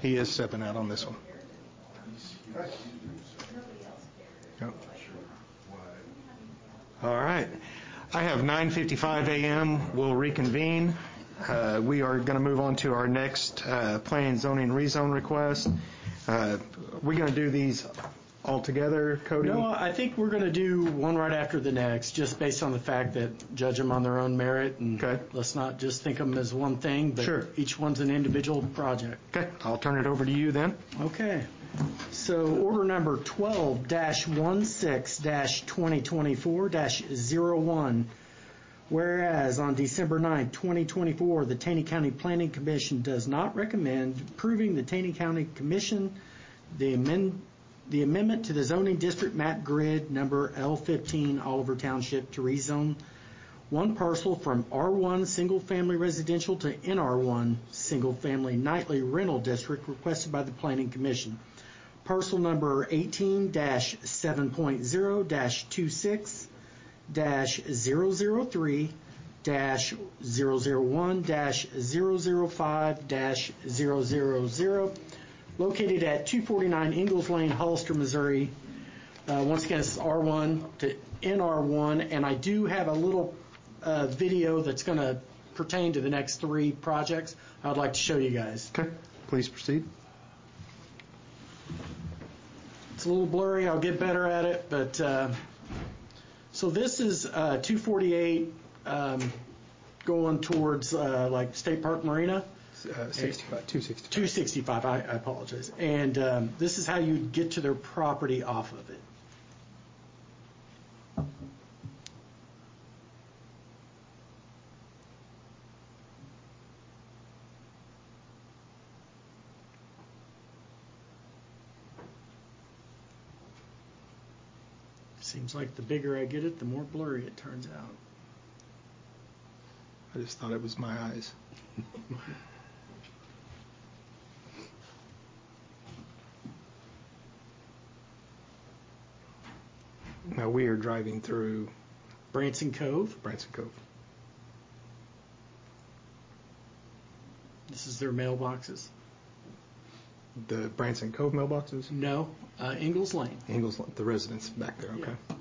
He is stepping out on this one. Yep. All right. I have 9:55 a.m. We'll reconvene. We are going to move on to our next planning and zoning rezone request. We're going to do these all together, Cody? No, I think we're going to do one right after the next, just based on the fact that judge them on their own merit, and let's not just think of them as one thing, but each one's an individual project. Okay, I'll turn it over to you then. Okay. So order number 12-16-2024-01. Whereas on December 9, 2024, the Taney County Planning Commission does not recommend approving the Taney County Commission the amendment to the zoning district map grid number L15 Oliver Township to rezone one parcel from R1 single family residential to NR1 single family nightly rental district requested by the Planning Commission. Parcel number 18-7.0-26-001-005-000, located at 249 Ingalls Lane, Hollister, Missouri. Once again, it's R1 to NR1, and I do have a little video that's going to pertain to the next three projects I'd like to show you guys. Okay, please proceed. It's a little blurry. I'll get better at it, but so this is 248 going towards like State Park Marina. 265. I apologize. And this is how you get to their property off of it. Seems like the bigger I get it, the more blurry it turns out. I just thought it was my eyes. Now we are driving through Branson Cove. This is their mailboxes. The Branson Cove mailboxes? No, Ingalls Lane. Ingalls Lane, the residence back there, okay. Yeah.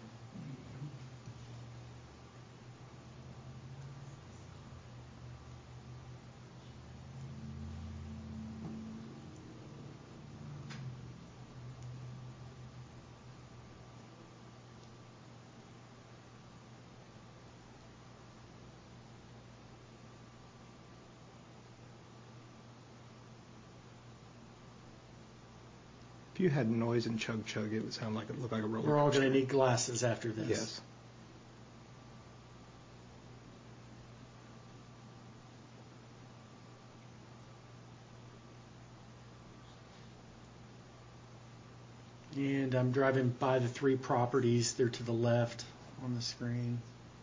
If you had noise and chug, it would sound like it looked like a roller coaster. We're all going to need glasses after this. Yes. And I'm driving by the three properties. They're to the left on the screen.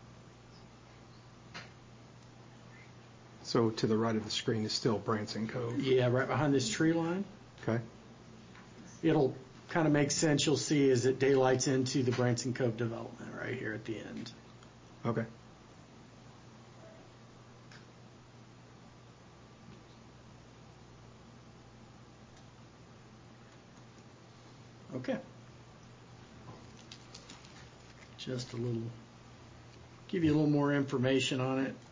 So to the right of the screen is still Branson Cove? Yeah, right behind this tree line. Okay. It'll kind of make sense. You'll see as it daylights into the Branson Cove development right here at the end. Okay. Okay. Just a little, give you a little more information on it.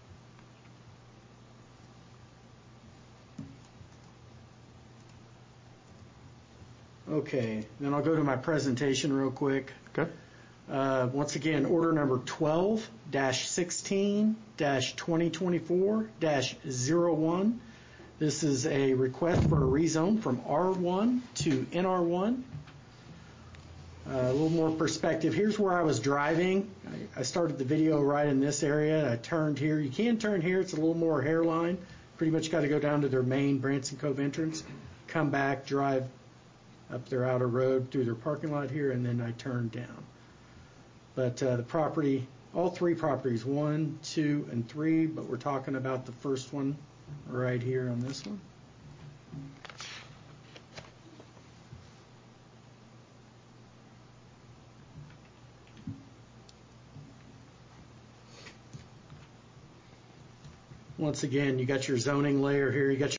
Okay, then I'll go to my presentation real quick. Okay. Once again, order number 12-16-2024-01. This is a request for a rezone from R1 to NR1. A little more perspective. Here's where I was driving. I started the video right in this area. I turned here. You can turn here. It's a little more hairline. Pretty much got to go down to their main Branson Cove entrance, come back, drive up their outer road through their parking lot here, and then I turned down. But the property, all three properties, 1, 2, and 3, but we're talking about the first one right here on this one. Once again, you got your zoning layer here. You got your